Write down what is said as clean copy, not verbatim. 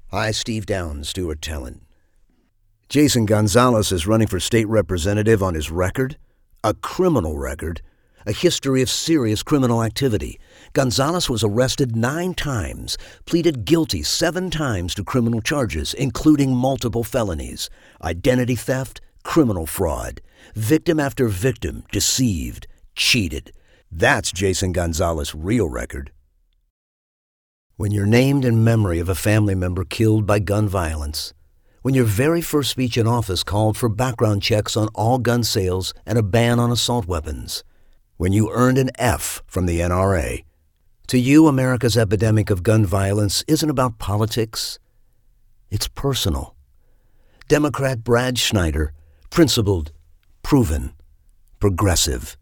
Hi, Steve Downs, Stuart Tellin. Jason Gonzalez is running for state representative on his record, a criminal record, a history of serious criminal activity. Gonzalez was arrested 9 times, pleaded guilty 7 times to criminal charges, including multiple felonies, identity theft, criminal fraud, victim after victim, deceived, cheated. That's Jason Gonzalez's real record. When you're named in memory of a family member killed by gun violence, when your very first speech in office called for background checks on all gun sales and a ban on assault weapons, when you earned an F from the NRA, to you, America's epidemic of gun violence isn't about politics. It's personal. Democrat Brad Schneider, principled, proven, progressive.